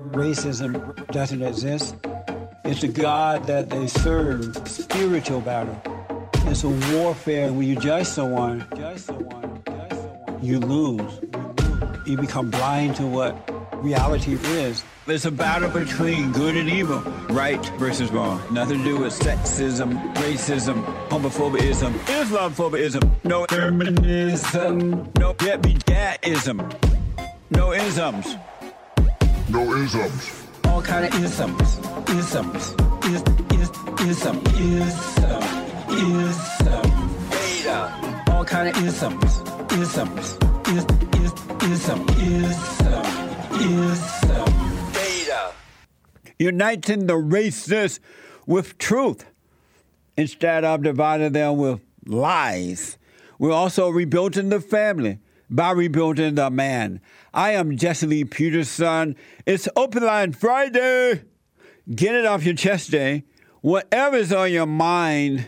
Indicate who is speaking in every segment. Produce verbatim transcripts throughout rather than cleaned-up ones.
Speaker 1: racism doesn't exist. It's the God that they serve, spiritual battle. It's a warfare. When you judge someone, judge someone, judge someone, you lose. You become blind to what reality is. It's a battle between good and evil, right versus wrong. Nothing to do with sexism, racism, homophobism, Islamophobism, no feminism, no get-me-gat-ism, no isms.
Speaker 2: No isms.
Speaker 1: All kind of isms, isms, is, is, ism, ism, ism, beta. All kind of isms, isms, is, is, ism, ism, ism, beta. Uniting the races with truth instead of dividing them with lies. We're also rebuilding the family by rebuilding the man. I am Jesse Lee Peterson. It's Open Line Friday. Get it off your chest day. Whatever's on your mind,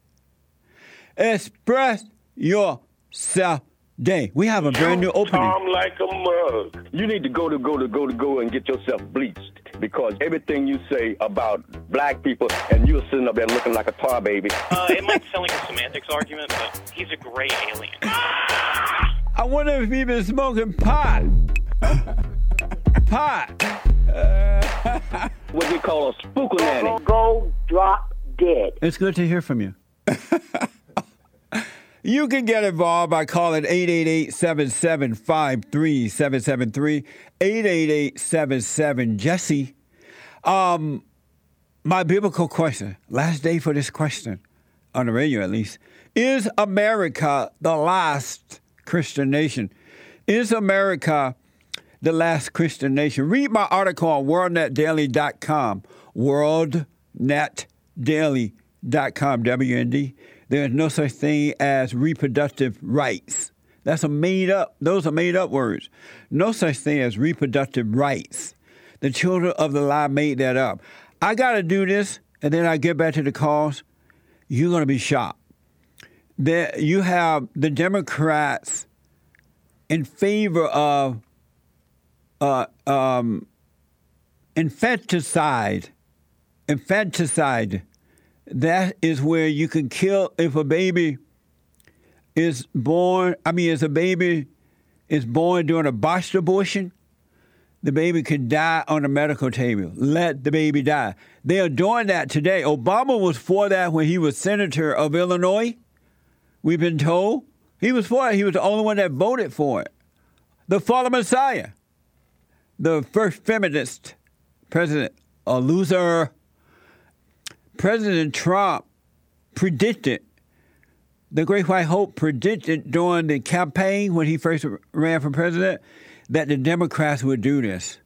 Speaker 1: express yourself day. We have a brand new opening.
Speaker 3: Tom like a mug. You need to go to go to go to go and get yourself bleached, because everything you say about black people, and you're sitting up there looking like a tar baby.
Speaker 4: Uh, it might sound like a semantics argument, but he's a gray alien.
Speaker 1: I wonder if he's been smoking pot. Pot. Uh,
Speaker 3: What they call a spooker nanny.
Speaker 5: Go, go, drop dead.
Speaker 1: It's good to hear from you. You can get involved by calling eight eight eight, seven seven five, three seven seven three, eight eight eight, seven seven, Jesse. Um, my biblical question, last day for this question, on the radio at least, is America the last Christian nation? Is America the last Christian nation? Read my article on world net daily dot com, world net daily dot com, W N D. There's no such thing as reproductive rights. That's a made up, those are made up words. No such thing as reproductive rights. The children of the lie made that up. I got to do this, and then I get back to the cause. You're going to be shocked. There, you have the Democrats in favor of uh, um, infanticide. Infanticide. That is where you can kill if a baby is born. I mean, as a baby is born during a botched abortion, the baby can die on the medical table. Let the baby die. They are doing that today. Obama was for that when he was senator of Illinois. We've been told. He was for it. He was the only one that voted for it. The fallen Messiah. The first feminist president. A loser. President Trump predicted, the Great White Hope predicted during the campaign when he first ran for president, that the Democrats would do this.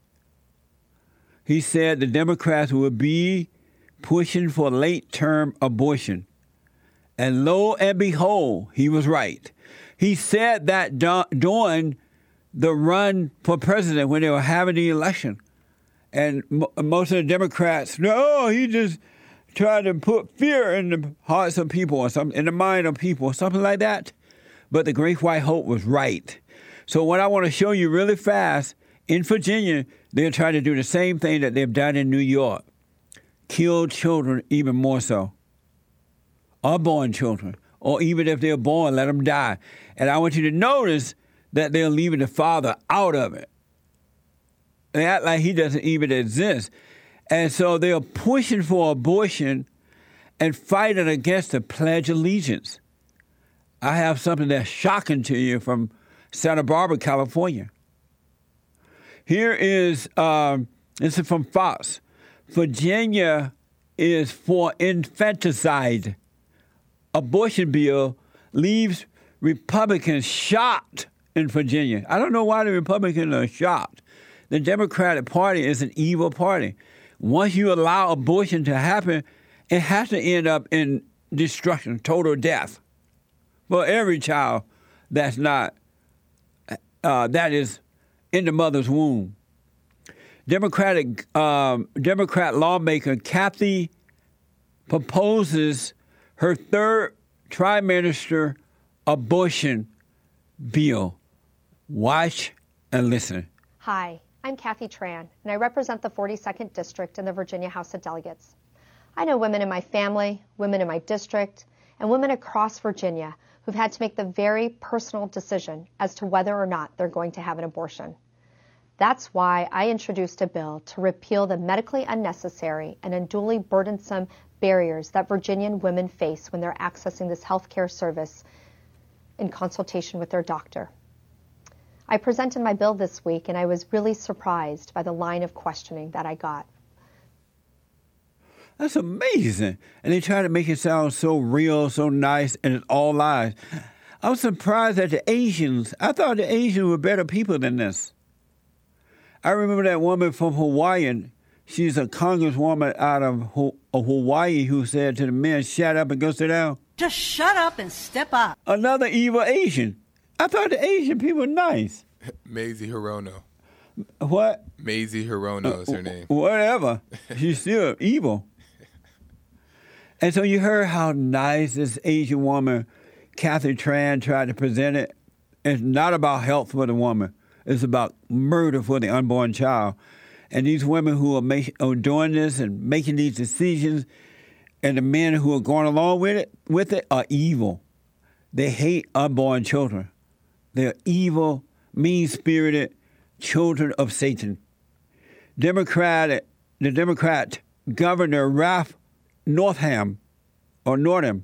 Speaker 1: He said the Democrats would be pushing for late-term abortion. And lo and behold, he was right. He said that during the run for president when they were having the election. And most of the Democrats, no, he just tried to put fear in the hearts of people or something, in the mind of people or something like that. But the Great White Hope was right. So what I want to show you really fast, in Virginia, they're trying to do the same thing that they've done in New York. Kill children even more so. Unborn children. Or even if they're born, let them die. And I want you to notice that they're leaving the father out of it. They act like he doesn't even exist. And so they are pushing for abortion and fighting against the Pledge of Allegiance. I have something that's shocking to you from Santa Barbara, California. Here is, um, this is from Fox. Virginia is for infanticide. Abortion bill leaves Republicans shocked in Virginia. I don't know why the Republicans are shocked. The Democratic Party is an evil party. Once you allow abortion to happen, it has to end up in destruction, total death for every child that's not, uh, that is in the mother's womb. Democratic um, Democrat lawmaker Kathy proposes her third trimester abortion bill. Watch and listen.
Speaker 6: Hi, I'm Kathy Tran, and I represent the forty-second District in the Virginia House of Delegates. I know women in my family, women in my district, and women across Virginia who've had to make the very personal decision as to whether or not they're going to have an abortion. That's why I introduced a bill to repeal the medically unnecessary and unduly burdensome barriers that Virginian women face when they're accessing this health care service in consultation with their doctor. I presented my bill this week, and I was really surprised by the line of questioning that I got.
Speaker 1: That's amazing. And they try to make it sound so real, so nice, and it's all lies. I was surprised at the Asians. I thought the Asians were better people than this. I remember that woman from Hawaii. She's a congresswoman out of Hawaii who said to the men, shut up and go sit down.
Speaker 7: Just shut up and step up.
Speaker 1: Another evil Asian. I thought the Asian people were nice.
Speaker 8: Mazie Hirono.
Speaker 1: What?
Speaker 8: Mazie Hirono is her name.
Speaker 1: Whatever. She's still evil. And so you heard how nice this Asian woman, Kathy Tran, tried to present it. It's not about health for the woman. It's about murder for the unborn child. And these women who are, make, are doing this and making these decisions, and the men who are going along with it, with it are evil. They hate unborn children. They're evil, mean-spirited children of Satan. Democrat, the Democrat Governor Ralph Northam, or Northam,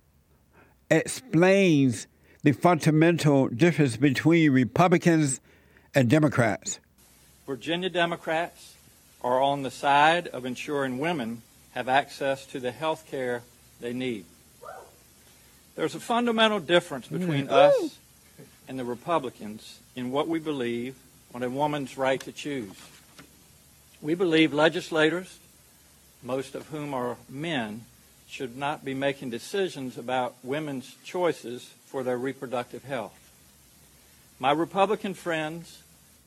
Speaker 1: explains the fundamental difference between Republicans and Democrats.
Speaker 9: Virginia Democrats are on the side of ensuring women have access to the health care they need. There's a fundamental difference between us and the Republicans in what we believe on a woman's right to choose. We believe legislators, most of whom are men, should not be making decisions about women's choices for their reproductive health. My Republican friends...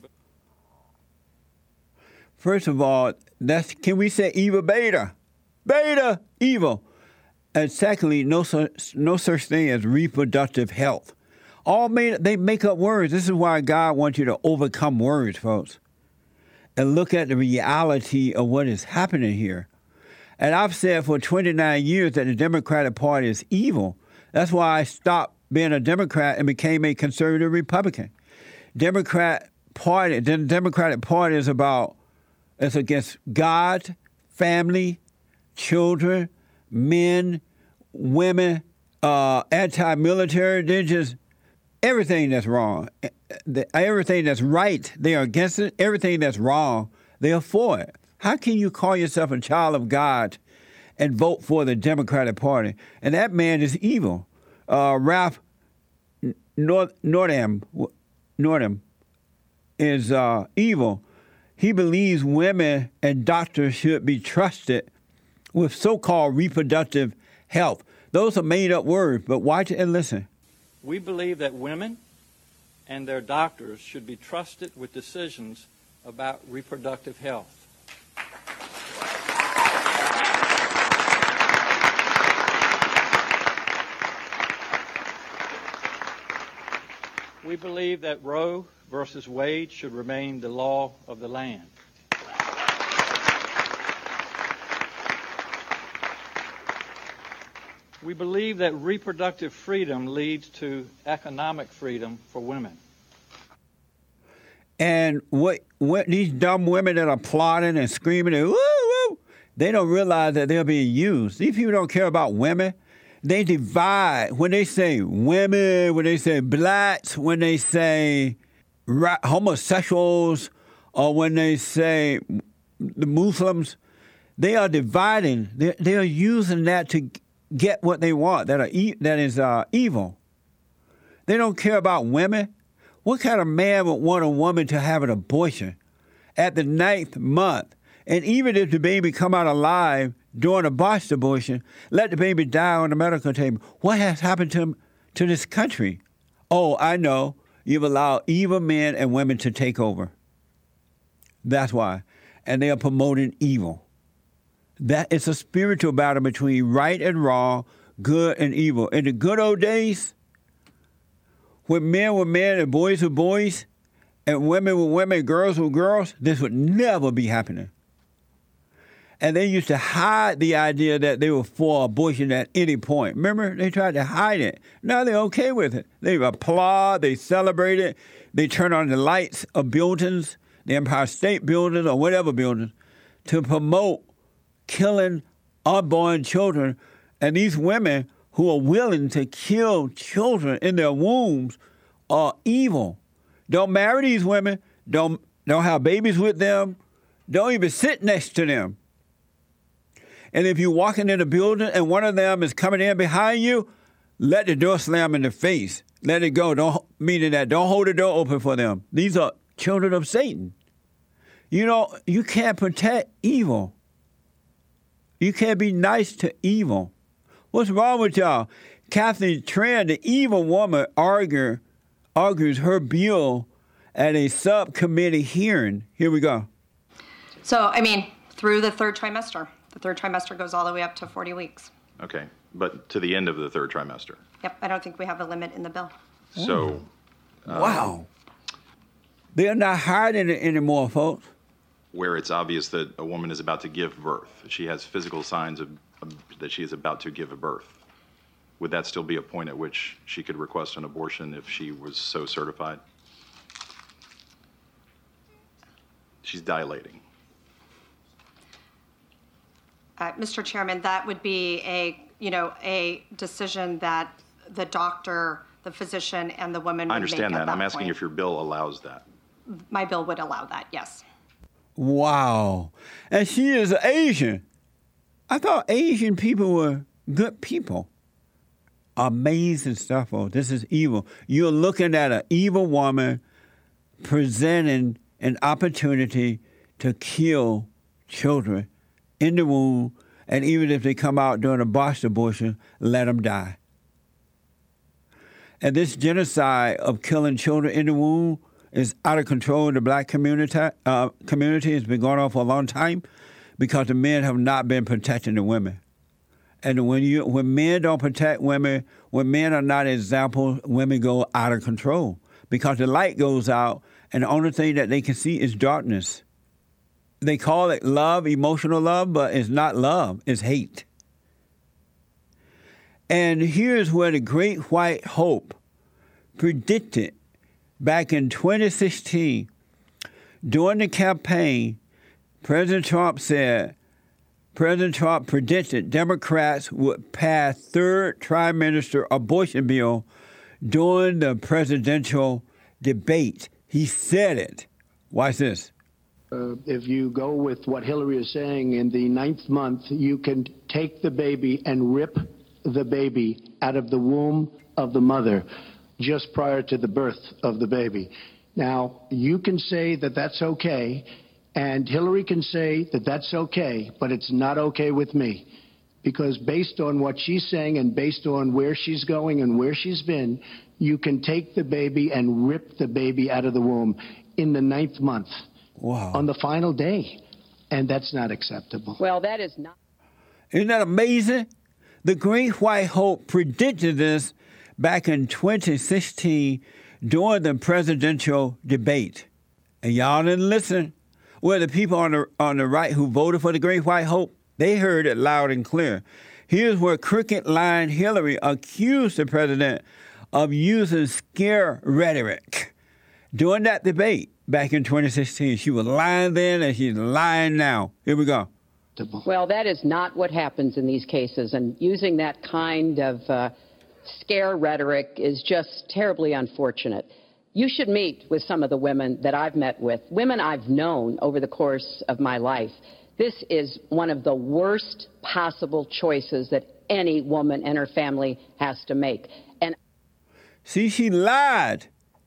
Speaker 1: First of all, that's, can we say evil beta? Beta, evil. And secondly, no such, no such thing as reproductive health. All made, they make up words. This is why God wants you to overcome words, folks, and look at the reality of what is happening here. And I've said for twenty-nine years that the Democratic Party is evil. That's why I stopped being a Democrat and became a conservative Republican. Democrat Party, the Democratic Party is about, it's against God, family, children, men, women, uh, anti-military. They're just everything that's wrong. Everything that's right, they are against it. Everything that's wrong, they are for it. How can you call yourself a child of God and vote for the Democratic Party? And that man is evil. Uh, Ralph Nord- Northam, Northam is uh, evil. He believes women and doctors should be trusted with so-called reproductive health. Those are made-up words, but watch and listen.
Speaker 9: We believe that women and their doctors should be trusted with decisions about reproductive health. We believe that Roe versus Wade should remain the law of the land. We believe that reproductive freedom leads to economic freedom for women.
Speaker 1: And what what these dumb women that are plotting and screaming and woo woo, they don't realize that they're being used. These people don't care about women. They divide. When they say women, when they say blacks, when they say ra- homosexuals, or when they say the Muslims, they are dividing. They they are using that to get what they want. That are e- that is uh, evil. They don't care about women. What kind of man would want a woman to have an abortion at the ninth month? And even if the baby come out alive during a botched abortion, let the baby die on the medical table. What has happened to to this country? Oh, I know. You've allowed evil men and women to take over. That's why. And they are promoting evil. That it's a spiritual battle between right and wrong, good and evil. In the good old days, when men were men and boys were boys, and women with women, girls with girls, this would never be happening. And they used to hide the idea that they were for abortion at any point. Remember, they tried to hide it. Now they're okay with it. They applaud, they celebrate it, they turn on the lights of buildings, the Empire State Building or whatever building, to promote killing unborn children. And these women who are willing to kill children in their wombs are evil. Don't marry these women. Don't, don't have babies with them. Don't even sit next to them. And if you're walking in a building and one of them is coming in behind you, let the door slam in the face. Let it go. Don't meaning that. Don't hold the door open for them. These are children of Satan. You know, you can't protect evil. You can't be nice to evil. What's wrong with y'all? Kathy Tran, the evil woman, argue, argues her bill at a subcommittee hearing. Here we go.
Speaker 10: So, I mean, through the third trimester. The third trimester goes all the way up to forty weeks.
Speaker 11: Okay, but to the end of the third trimester.
Speaker 10: Yep, I don't think we have a limit in the bill.
Speaker 11: So, um,
Speaker 1: wow. They're not hiding it anymore, folks.
Speaker 11: Where it's obvious that a woman is about to give birth, she has physical signs of, of that she is about to give a birth. Would that still be a point at which she could request an abortion if she was so certified? She's dilating.
Speaker 10: Uh, Mister Chairman, that would be a, you know, a decision that the doctor, the physician, and the woman would make.
Speaker 11: I understand that.
Speaker 10: that
Speaker 11: I'm asking
Speaker 10: point.
Speaker 11: if your bill allows that.
Speaker 10: My bill would allow that, yes.
Speaker 1: Wow. And she is Asian. I thought Asian people were good people. Amazing stuff. Oh, this is evil. You're looking at an evil woman presenting an opportunity to kill children in the womb, and even if they come out during a botched abortion, let them die. And this genocide of killing children in the womb is out of control in the black community. Uh, community has been going on for a long time because the men have not been protecting the women. And when you when men don't protect women, when men are not examples, women go out of control because the light goes out, and the only thing that they can see is darkness. They call it love, emotional love, but it's not love, it's hate. And here's where the Great White Hope predicted back in twenty sixteen, during the campaign, President Trump said, President Trump predicted Democrats would pass third trimester abortion bill during the presidential debate. He said it. Watch this.
Speaker 12: Uh, if you go with what Hillary is saying, in the ninth month, you can take the baby and rip the baby out of the womb of the mother just prior to the birth of the baby. Now, you can say that that's okay, and Hillary can say that that's okay, but it's not okay with me. Because based on what she's saying and based on where she's going and where she's been, you can take the baby and rip the baby out of the womb in the ninth month.
Speaker 1: Wow.
Speaker 12: On the final day. And that's not acceptable.
Speaker 5: Well, that is not.
Speaker 1: Isn't that amazing? The Great White Hope predicted this back in twenty sixteen during the presidential debate. And y'all didn't listen. Well, the people on the, on the right who voted for the Great White Hope, they heard it loud and clear. Here's where crooked line Hillary accused the president of using scare rhetoric during that debate. Back in twenty sixteen, she was lying then and she's lying now. Here we go.
Speaker 5: Well, that is not what happens in these cases. And using that kind of uh, scare rhetoric is just terribly unfortunate. You should meet with some of the women that I've met with, women I've known over the course of my life. This is one of the worst possible choices that any woman and her family has to make. And
Speaker 1: see, she lied.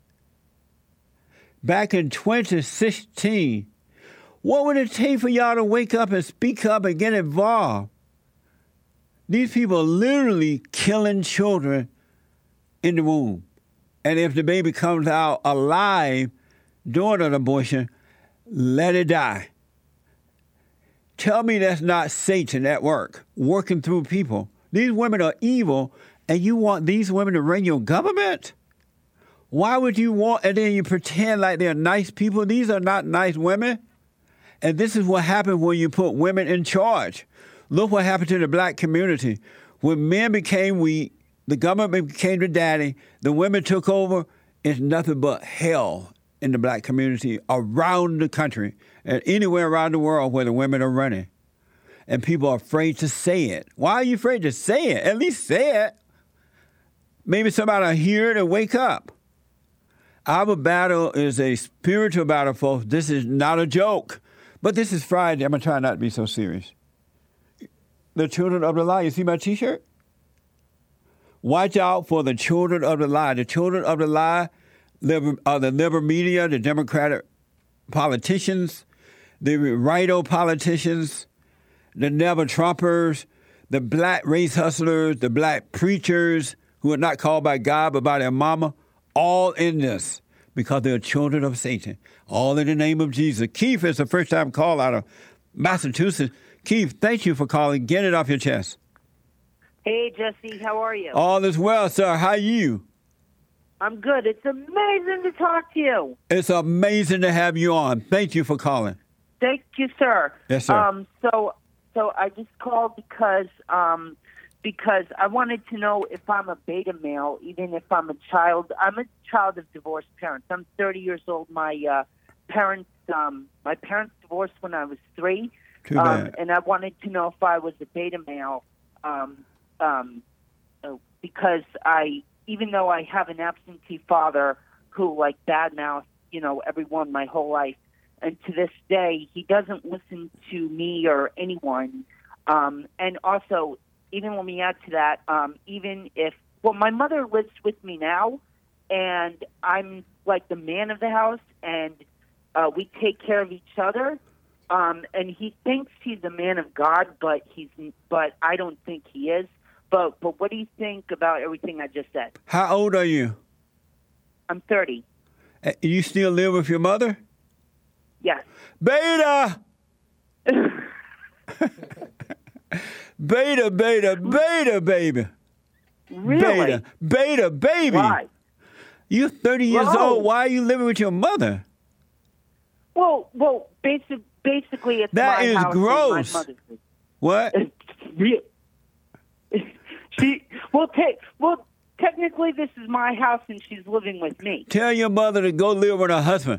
Speaker 1: Back in twenty sixteen, what would it take for y'all to wake up and speak up and get involved? These people are literally killing children in the womb. And if the baby comes out alive during an abortion, let it die. Tell me that's not Satan at work, working through people. These women are evil, and you want these women to run your government? Why would you want, and then you pretend like they're nice people? These are not nice women. And this is what happens when you put women in charge. Look what happened to the black community. When men became weak, the government became the daddy, the women took over, it's nothing but hell in the black community around the country and anywhere around the world where the women are running. And people are afraid to say it. Why are you afraid to say it? At least say it. Maybe somebody will hear it and wake up. Our battle is a spiritual battle, folks. This is not a joke. But this is Friday. I'm going to try not to be so serious. The children of the lie. You see my T-shirt? Watch out for the children of the lie. The children of the lie are the liberal media, the Democratic politicians, the righto politicians, the never-Trumpers, the black race hustlers, the black preachers who are not called by God but by their mama, all in this because they're children of Satan. All in the name of Jesus. Keith is the first time call out of Massachusetts. Keith, thank you for calling. Get it off your chest.
Speaker 13: Hey, Jesse, how are you?
Speaker 1: All is well, sir. How are you?
Speaker 13: I'm good. It's amazing to talk to you.
Speaker 1: It's amazing to have you on. Thank you for calling.
Speaker 13: Thank you, sir.
Speaker 1: Yes, sir.
Speaker 13: Um, so, so I just called because um, because I wanted to know if I'm a beta male, even if I'm a child. I'm a child of divorced parents. I'm thirty years old. My uh, parents, um, my parents divorced when I was three.
Speaker 1: Too
Speaker 13: um,
Speaker 1: bad.
Speaker 13: And I wanted to know if I was a beta male, um, um, because I, even though I have an absentee father who like badmouthed, you know, everyone my whole life, and to this day he doesn't listen to me or anyone. Um, and also, even when we add to that, um, even if, well, my mother lives with me now, and I'm like the man of the house, and uh, we take care of each other. Um, and he thinks he's a man of God, but he's, but I don't think he is. But, but what do you think about everything I just said?
Speaker 1: How old are you?
Speaker 13: I'm thirty.
Speaker 1: Uh, You still live with your mother?
Speaker 13: Yes.
Speaker 1: Beta! Beta, beta, beta, baby.
Speaker 13: Really?
Speaker 1: Beta, beta, baby.
Speaker 13: Why?
Speaker 1: You're thirty years
Speaker 13: Whoa.
Speaker 1: old. Why are you living with your mother?
Speaker 13: Well, well, basic, basically, it's
Speaker 1: That
Speaker 13: my
Speaker 1: is
Speaker 13: house and
Speaker 1: gross.
Speaker 13: my mother's.
Speaker 1: What?
Speaker 13: Real. She well, te- well, technically, this is my house, and she's living with me.
Speaker 1: Tell your mother to go live with her husband.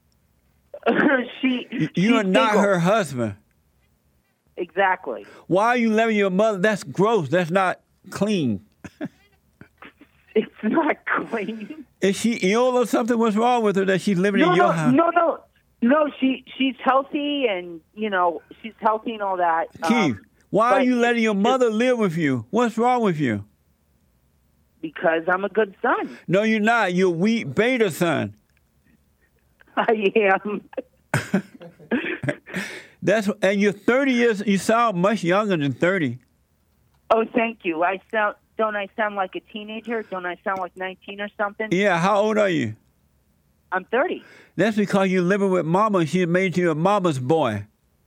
Speaker 13: she,
Speaker 1: You
Speaker 13: she's
Speaker 1: are not
Speaker 13: single.
Speaker 1: her husband.
Speaker 13: Exactly.
Speaker 1: Why are you living with your mother? That's gross. That's not clean.
Speaker 13: It's not clean.
Speaker 1: Is she ill or something? What's wrong with her that she's living
Speaker 13: No,
Speaker 1: in your
Speaker 13: no,
Speaker 1: house?
Speaker 13: no, no, no. She she's healthy, and you know she's healthy and all that.
Speaker 1: Keith,
Speaker 13: um,
Speaker 1: why are
Speaker 13: but
Speaker 1: you letting your
Speaker 13: it's
Speaker 1: mother live with you? What's wrong with you?
Speaker 13: Because I'm a good son.
Speaker 1: No, you're not. You're a weak beta son.
Speaker 13: I am.
Speaker 1: That's and you're thirty years. You sound much younger than thirty.
Speaker 13: Oh, thank you. I sound. Don't I sound like a teenager? Don't I sound like nineteen or something?
Speaker 1: Yeah. How old are you?
Speaker 13: I'm thirty.
Speaker 1: That's because you're living with mama. She made you a mama's boy.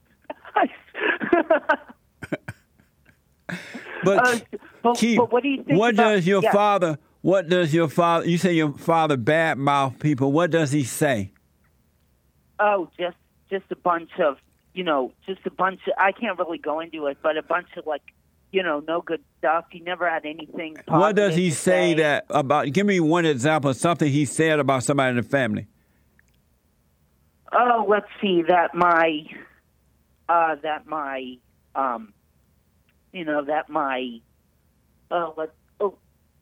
Speaker 1: But,
Speaker 13: Uh, but-
Speaker 1: Keith,
Speaker 13: but what do you think
Speaker 1: what
Speaker 13: about-
Speaker 1: does your
Speaker 13: yeah.
Speaker 1: father? What does your father? You say your father badmouth people. What does he say?
Speaker 13: Oh, just just a bunch of, you know, just a bunch of, I can't really go into it, but a bunch of like, you know, no good stuff. He never had anything positive
Speaker 1: What does he
Speaker 13: to
Speaker 1: say that about? Give me one example of something he said about somebody in the family.
Speaker 13: Oh, let's see, that my, uh, that my, um, you know, that my, uh, let, oh,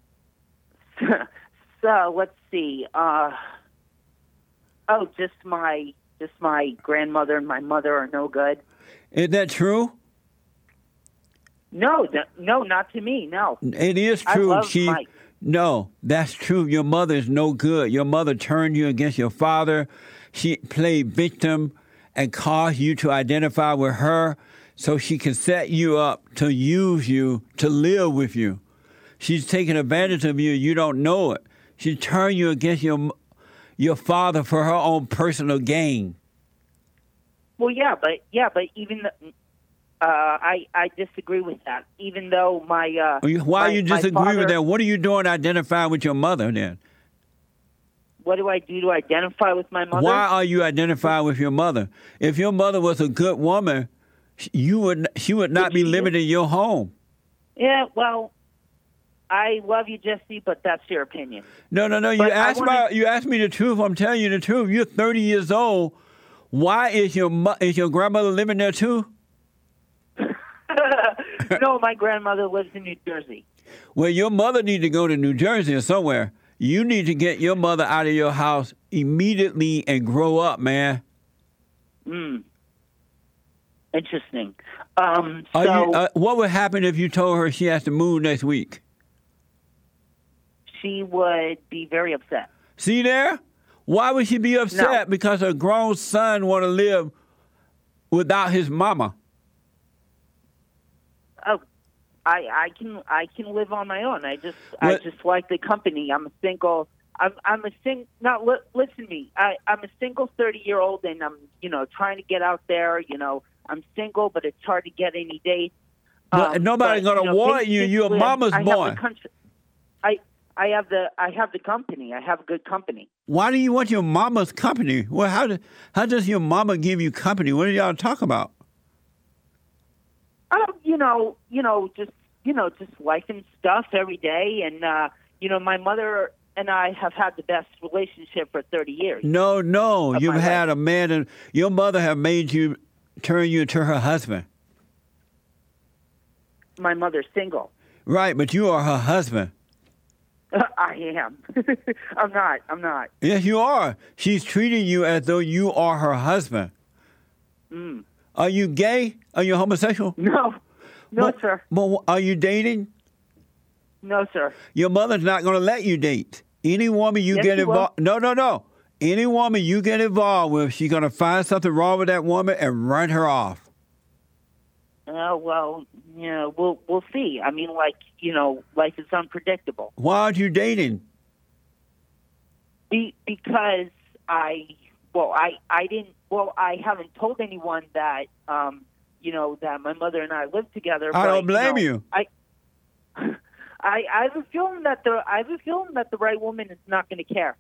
Speaker 13: so let's see, uh, oh, just my, just my grandmother and my mother are no good.
Speaker 1: Is that true?
Speaker 13: No, th- no, not to me, no.
Speaker 1: It is
Speaker 13: I
Speaker 1: true,
Speaker 13: love
Speaker 1: Chief.
Speaker 13: my-
Speaker 1: No, that's true. Your mother is no good. Your mother turned you against your father. She played victim and caused you to identify with her so she can set you up to use you, to live with you. She's taking advantage of you. You don't know it. She turned you against your your father for her own personal gain.
Speaker 13: Well, yeah, but yeah, but even the, uh, I I disagree with that. Even though my uh,
Speaker 1: Why
Speaker 13: my,
Speaker 1: you
Speaker 13: my
Speaker 1: disagree
Speaker 13: father,
Speaker 1: with that? What are you doing identifying with your mother then?
Speaker 13: what do I do to identify with my mother?
Speaker 1: Why are you identifying with your mother? If your mother was a good woman, you would she would not be living in your home.
Speaker 13: Yeah, well, I love you, Jesse, but that's your opinion.
Speaker 1: No, no, no. You
Speaker 13: But I
Speaker 1: asked
Speaker 13: wanna-
Speaker 1: my, you asked me the truth. I'm telling you the truth. You're thirty years old. Why is your mo- is your grandmother living there too?
Speaker 13: No, my grandmother lives in New Jersey.
Speaker 1: Well, your mother need to go to New Jersey or somewhere. You need to get your mother out of your house immediately and grow up, man.
Speaker 13: Hmm. Interesting. Um,
Speaker 1: Are
Speaker 13: so
Speaker 1: you, uh, what would happen if you told her she has to move next week?
Speaker 13: she would be very upset.
Speaker 1: See there? Why would she be upset?
Speaker 13: No.
Speaker 1: Because her grown son want to live without his mama.
Speaker 13: Oh, I, I can I can live on my own. I just I
Speaker 1: What-
Speaker 13: just like the company. I'm a single. I'm I'm a sing. Not li- listen to me. I I'm a single thirty year old, and I'm you know trying to get out there. You know I'm single, but it's hard to get any dates.
Speaker 1: But nobody's gonna
Speaker 13: you know,
Speaker 1: want you. You're a
Speaker 13: basically,
Speaker 1: mama's
Speaker 13: I have
Speaker 1: boy.
Speaker 13: the country- I I have the I have the company. I have a good company.
Speaker 1: Why do you want your mama's company? Well, how do, how does your mama give you company? What are y'all talking about?
Speaker 13: Oh, you know, you know, just you know, just life and stuff every day, and uh, you know, my mother and I have had the best relationship for thirty years.
Speaker 1: No, no.
Speaker 13: Of
Speaker 1: You've
Speaker 13: my
Speaker 1: had a man, and your mother have made you turn you into her husband.
Speaker 13: My mother's single.
Speaker 1: Right, but you are her husband.
Speaker 13: I am. I'm not. I'm not.
Speaker 1: Yes, you are. She's treating you as though you are her husband.
Speaker 13: Mm.
Speaker 1: Are you gay? Are you homosexual?
Speaker 13: No. No,
Speaker 1: But-
Speaker 13: sir.
Speaker 1: But are you dating?
Speaker 13: No, sir.
Speaker 1: Your mother's not going to let you date. Any woman you
Speaker 13: Yes,
Speaker 1: get
Speaker 13: she will.
Speaker 1: involved... No, no, no. Any woman you get involved with, she's going to find something wrong with that woman and run her off.
Speaker 13: Oh well, you know, we'll we'll see. I mean, like you know, life is unpredictable.
Speaker 1: Why aren't you dating?
Speaker 13: Be, because I well, I I didn't. Well, I haven't told anyone that um, you know that my mother and I live together.
Speaker 1: I
Speaker 13: but,
Speaker 1: don't blame
Speaker 13: know,
Speaker 1: you.
Speaker 13: I. I, I have a feeling that the I have a feeling that the right woman is not going to care.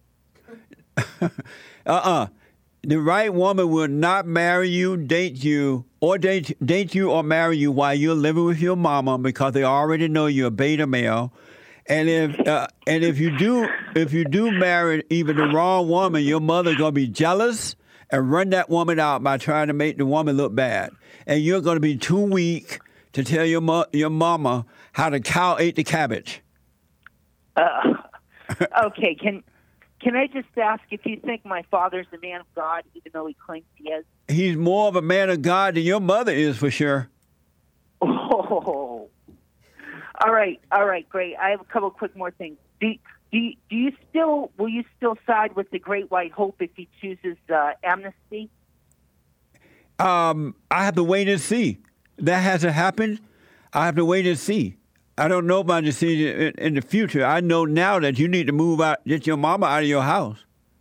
Speaker 1: Uh-uh. The right woman will not marry you, date you, or date date you or marry you while you're living with your mama because they already know you're a beta male. And if uh, and if you do if you do marry even the wrong woman, your mother's gonna be jealous and run that woman out by trying to make the woman look bad. And you're gonna be too weak to tell your mo- your mama how the cow ate the cabbage.
Speaker 13: Uh, okay, can can I just ask if you think my father's a man of God, even though he claims he is?
Speaker 1: He's more of a man of God than your mother is for sure.
Speaker 13: Oh, all right, all right, great. I have a couple quick more things. Do do you, do you still will you still side with the Great White Hope if he chooses uh, amnesty?
Speaker 1: Um, I have to wait and see. That hasn't happened. I have to wait and see. I don't know my decision in, in the future. I know now that you need to move out, get your mama out of your house.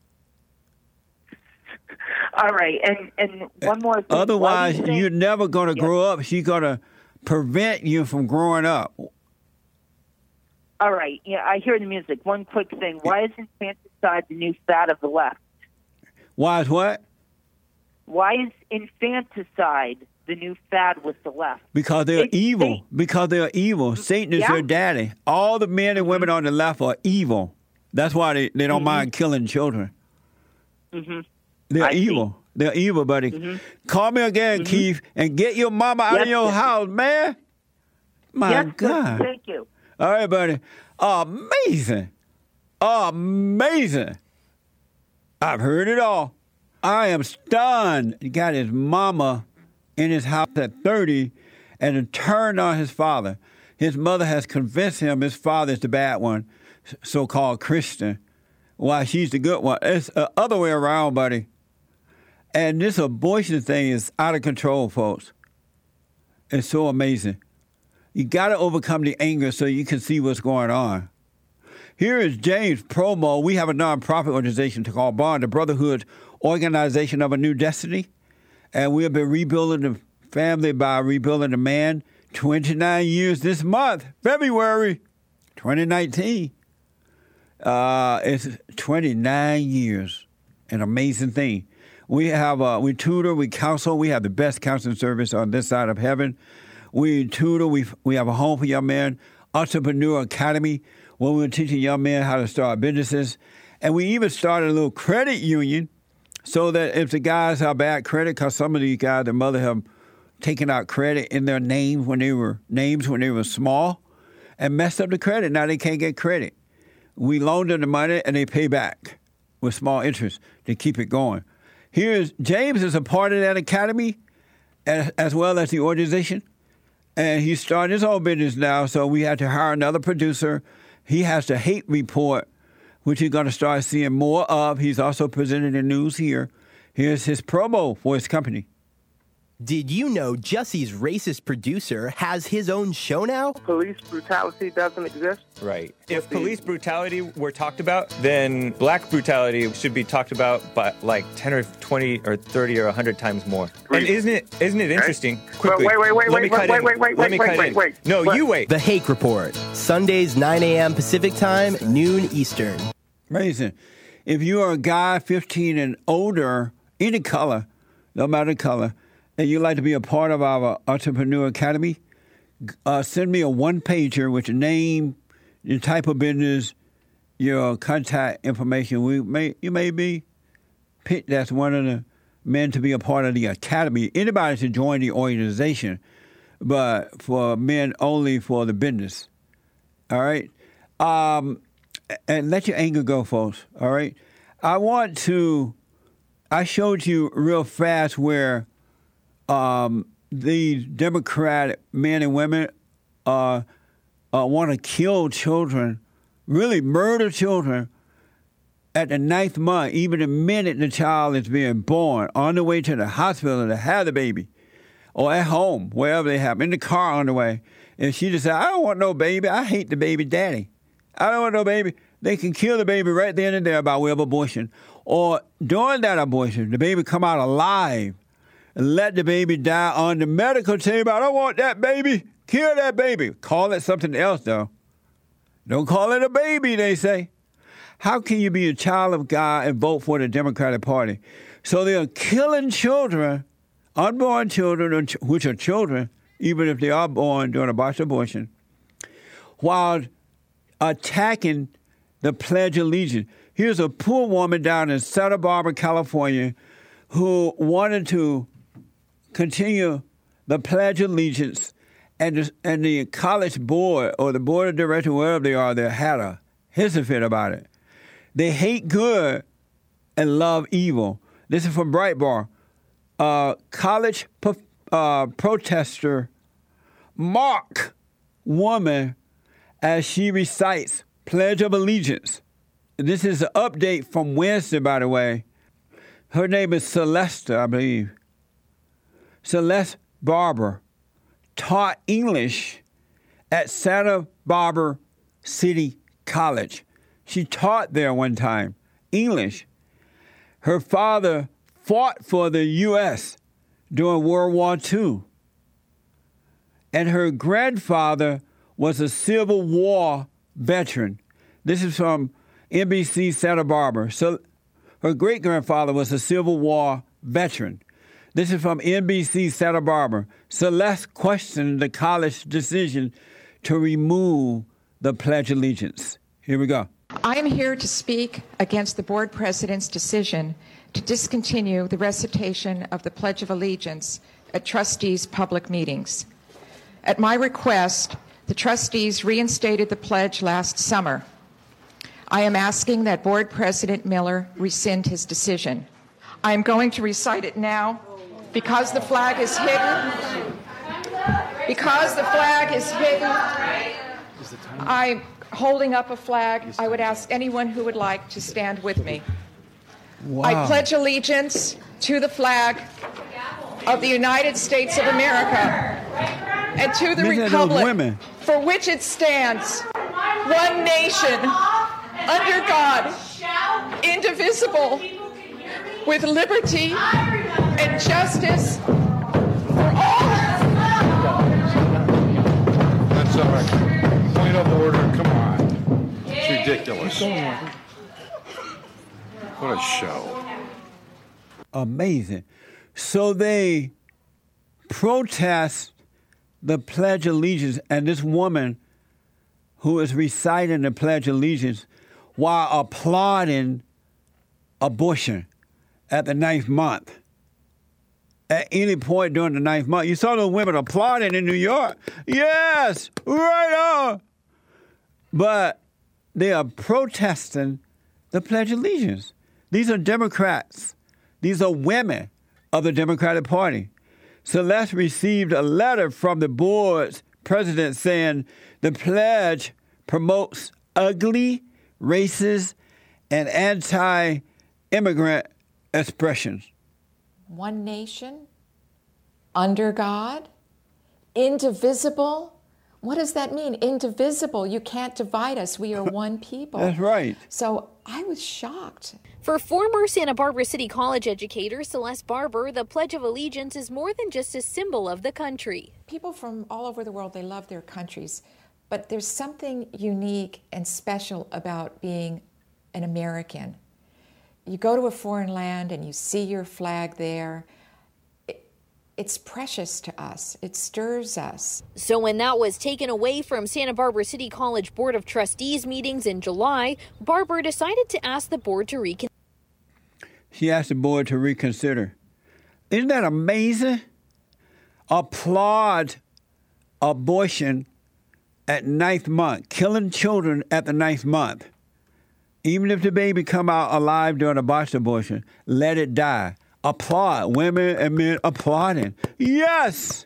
Speaker 13: All right, and and one more thing. Why
Speaker 1: Otherwise,
Speaker 13: do you think-
Speaker 1: you're never going to
Speaker 13: Yeah.
Speaker 1: grow up. She's going to prevent you from growing up.
Speaker 13: All right, yeah, I hear the music. One quick thing. Why is infanticide the new fad of the left?
Speaker 1: Why is what?
Speaker 13: Why is infanticide the new fad with the left?
Speaker 1: Because they're
Speaker 13: It's-
Speaker 1: evil.
Speaker 13: they-
Speaker 1: because they're evil. Satan is
Speaker 13: Yeah.
Speaker 1: their daddy. All the men and women on the left are evil. That's why they, they don't
Speaker 13: Mhm.
Speaker 1: mind killing children.
Speaker 13: Mm-hmm.
Speaker 1: They're
Speaker 13: I see.
Speaker 1: evil. They're evil, buddy.
Speaker 13: Mhm.
Speaker 1: Call me again, Keith, and get your mama out
Speaker 13: Yes,
Speaker 1: of your
Speaker 13: sir.
Speaker 1: house, man. My
Speaker 13: yes, sir.
Speaker 1: God.
Speaker 13: Thank you.
Speaker 1: All right, buddy. Amazing. Amazing. I've heard it all. I am stunned. He got his mama in his house at thirty and then turned on his father. His mother has convinced him his father is the bad one, so-called Christian, while she's the good one. It's the other way around, buddy. And this abortion thing is out of control, folks. It's so amazing. You got to overcome the anger so you can see what's going on. Here is James Promo. We have a nonprofit organization called Bond, the Brotherhood Organization of a New Destiny. And we have been rebuilding the family by rebuilding the man. twenty-nine years this month, February twenty nineteen. Uh, it's twenty-nine years, an amazing thing. We have uh, we tutor, we counsel. We have the best counseling service on this side of heaven. We tutor. We we have a home for young men, Entrepreneur Academy, where we're teaching young men how to start businesses, and we even started a little credit union, so that if the guys have bad credit, because some of these guys, their mother have taken out credit in their names when they were names when they were small, and messed up the credit. Now they can't get credit. We loan them the money and they pay back with small interest to keep it going. Here's James is a part of that academy, as, as well as the organization. And he's starting his own business now, so we had to hire another producer. He has the hate report, which you're going to start seeing more of. He's also presenting the news here. Here's his promo for his company.
Speaker 14: Did you know Jussie's racist producer has his own show now?
Speaker 15: Police brutality doesn't exist.
Speaker 16: Right. If police brutality were talked about, then black brutality should be talked about by like ten or twenty or thirty or one hundred times more. And isn't it isn't it interesting? Quickly.
Speaker 15: Wait, wait, wait,
Speaker 16: Let me
Speaker 15: wait,
Speaker 16: cut
Speaker 15: wait,
Speaker 16: in.
Speaker 15: wait, wait,
Speaker 16: Let me
Speaker 15: wait,
Speaker 16: cut
Speaker 15: wait,
Speaker 16: in.
Speaker 15: wait.
Speaker 16: No,
Speaker 15: What?
Speaker 16: you wait.
Speaker 14: The Hake Report, Sundays nine a.m. Pacific Time, noon Eastern.
Speaker 1: Amazing. If you are a guy fifteen and older, any color, no matter color, and you'd like to be a part of our Entrepreneur Academy, uh, send me a one-pager with your name, your type of business, your contact information. We may You may be picked as one of the men to be a part of the academy. Anybody should join the organization, but for men only for the business. All right? Um, and let your anger go, folks. All right? I want to, I showed you real fast where Um, these Democratic men and women uh, uh, want to kill children, really murder children at the ninth month, even the minute the child is being born, on the way to the hospital to have the baby, or at home, wherever they have, in the car on the way. And she just said, I don't want no baby. I hate the baby daddy. I don't want no baby. They can kill the baby right then and there by way of abortion. Or during that abortion, the baby come out alive. Let the baby die on the medical table. I don't want that baby. Kill that baby. Call it something else, though. Don't call it a baby, they say. How can you be a child of God and vote for the Democratic Party? So they are killing children, unborn children, which are children, even if they are born during a botched abortion, while attacking the Pledge of Allegiance. Here's a poor woman down in Santa Barbara, California, who wanted to continue the Pledge of Allegiance, and the, and the college board or the board of directors, wherever they are, they had a hissy fit about it. They hate good and love evil. This is from Breitbart. Uh, college uh, protester mock woman as she recites Pledge of Allegiance. This is an update from Wednesday, by the way. Her name is Celeste, I believe. Celeste Barber taught English at Santa Barbara City College. She taught there one time, English. Her father fought for the U S during World War Two. And her grandfather was a Civil War veteran. This is from N B C Santa Barbara. So her great-grandfather was a Civil War veteran. This is from N B C Santa Barbara. Celeste questioned the college decision to remove the Pledge of Allegiance. Here we go.
Speaker 17: I am here to speak against the board president's decision to discontinue the recitation of the Pledge of Allegiance at trustees' public meetings. At my request, the trustees reinstated the pledge last summer. I am asking that Board President Miller rescind his decision. I am going to recite it now because the flag is hidden. Because the flag is hidden, I'm holding up a flag. I would ask anyone who would like to stand with me.
Speaker 1: Wow.
Speaker 17: I pledge allegiance to the flag of the United States of America and to the republic for which it stands, one nation, under God, indivisible, with liberty and justice for all.
Speaker 2: That's all right. Point of order, come on. It's ridiculous. What a show.
Speaker 1: Amazing. So they protest the Pledge of Allegiance, and this woman who is reciting the Pledge of Allegiance while applauding abortion at the ninth month. At any point during the ninth month, you saw those women applauding in New York. Yes, right on. But they are protesting the Pledge of Allegiance. These are Democrats. These are women of the Democratic Party. Celeste received a letter from the board's president saying the pledge promotes ugly, racist, and anti-immigrant expressions.
Speaker 17: One nation, under God, indivisible. What does that mean? Indivisible. You can't divide us. We are one people.
Speaker 1: That's right.
Speaker 17: So I was shocked.
Speaker 18: For former Santa Barbara City College educator Celeste Barber, the Pledge of Allegiance is more than just a symbol of the country.
Speaker 17: People from all over the world, they love their countries, but there's something unique and special about being an American. You go to a foreign land and you see your flag there. It's precious to us. It stirs us.
Speaker 18: So when that was taken away from Santa Barbara City College Board of Trustees meetings in July, Barber decided to ask the board to reconsider.
Speaker 1: She asked the board to reconsider. Isn't that amazing? Applaud abortion at ninth month, killing children at the ninth month. Even if the baby come out alive during a botched abortion, let it die. Applaud. Women and men applauding. Yes!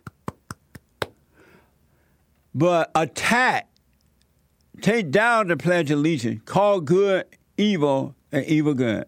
Speaker 1: But attack, take down the Pledge of Allegiance, call good evil and evil good.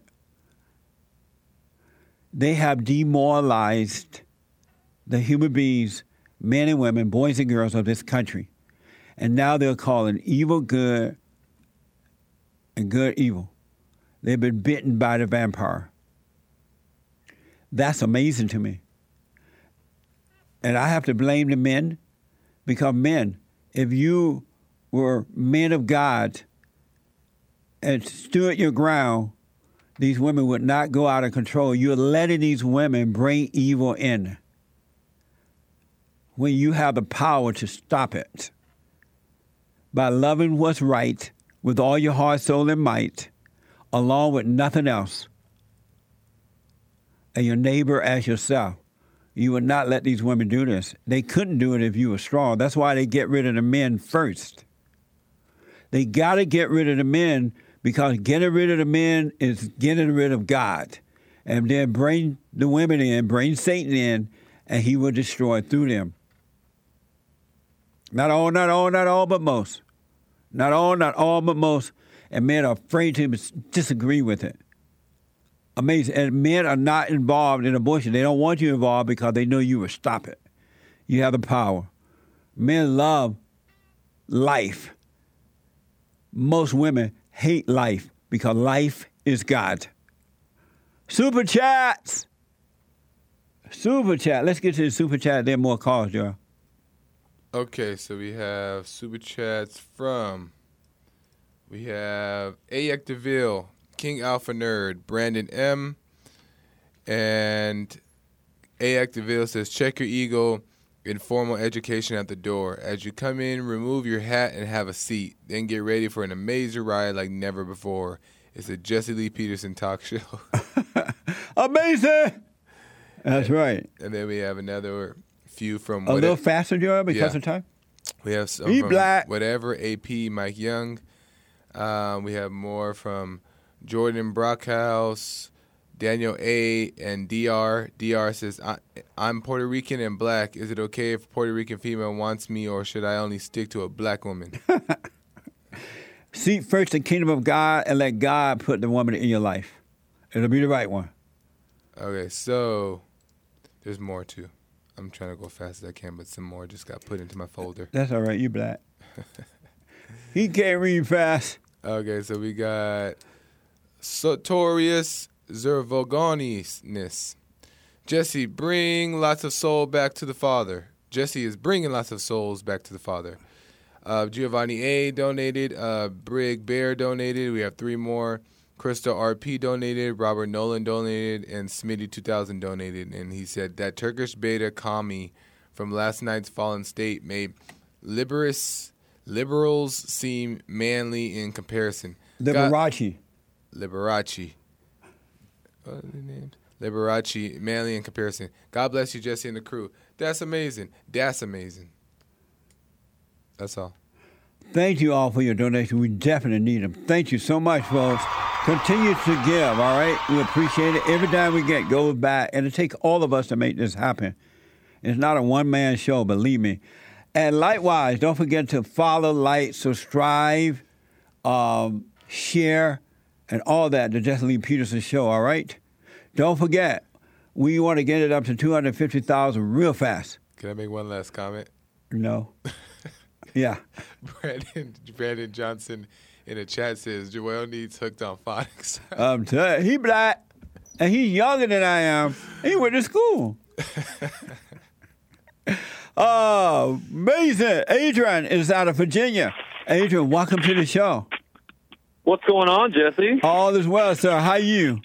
Speaker 1: They have demoralized the human beings, men and women, boys and girls of this country. And now they're calling evil good and good evil. They've been bitten by the vampire. That's amazing to me. And I have to blame the men because men, if you were men of God and stood your ground, these women would not go out of control. You're letting these women bring evil in when you have the power to stop it by loving what's right with all your heart, soul, and might, along with nothing else, and your neighbor as yourself. You would not let these women do this. They couldn't do it if you were strong. That's why they get rid of the men first. They got to get rid of the men because getting rid of the men is getting rid of God. And then bring the women in, bring Satan in, and he will destroy through them. Not all, not all, not all, but most. Not all, not all, but most. And men are afraid to disagree with it. Amazing. And men are not involved in abortion. They don't want you involved because they know you will stop it. You have the power. Men love life. Most women hate life because life is God. Super chats. Super chat. Let's get to the super chat. There are more calls, Joe.
Speaker 8: Okay, so we have super chats from, we have Ayak DeVille, King Alpha Nerd, Brandon M. And Ayak DeVille says, check your ego, informal education at the door. As you come in, remove your hat and have a seat. Then get ready for an amazing ride like never before. It's a Jesse Lee Peterson talk show.
Speaker 1: Amazing! That's
Speaker 8: and,
Speaker 1: right.
Speaker 8: And then we have another few from...
Speaker 1: A little faster, Joe, because
Speaker 8: yeah.
Speaker 1: of time?
Speaker 8: We have some
Speaker 1: Be
Speaker 8: from
Speaker 1: black.
Speaker 8: Whatever, A P, Mike Young. Um, we have more from Jordan Brockhouse, Daniel A., and D R. D R says, I, I'm Puerto Rican and black. Is it okay if a Puerto Rican female wants me, or should I only stick to a black woman?
Speaker 1: Seek first the kingdom of God and let God put the woman in your life. It'll be the right one.
Speaker 8: Okay, so there's more, too. I'm trying to go fast as I can, but some more just got put into my folder.
Speaker 1: That's all right. You black. He can't read fast.
Speaker 8: Okay, so we got Sotorius Zervogonis. Jesse, bring lots of soul back to the Father. Jesse is bringing lots of souls back to the Father. Uh, Giovanni A. donated. Uh, Brig Bear donated. We have three more. Krista R P donated. Robert Nolan donated. And Smitty two thousand donated. And he said that Turkish beta commie from last night's Fallen State made liberous, liberals seem manly in comparison.
Speaker 1: Liberace.
Speaker 8: Liberace. What are the names? Liberace, manly in comparison. God bless you, Jesse and the crew. That's amazing. That's amazing. That's all.
Speaker 1: Thank you all for your donation. We definitely need them. Thank you so much, folks. Continue to give, all right? We appreciate it. Every dime we get goes back, and it takes all of us to make this happen. It's not a one-man show, believe me. And likewise, don't forget to follow, like, subscribe, um, share, and all that, the Jesse Lee Peterson Show, all right? Don't forget, we want to get it up to two hundred fifty thousand real fast.
Speaker 8: Can I make one last comment?
Speaker 1: No. Yeah.
Speaker 8: Brandon Brandon Johnson in the chat says, Joel needs Hooked on Phonics.
Speaker 1: I'm telling you, he black, and he's younger than I am. He went to school. Oh, amazing. Adrian is out of Virginia. Adrian, welcome to the show.
Speaker 19: What's going on, Jesse?
Speaker 1: All is well, sir. How are you?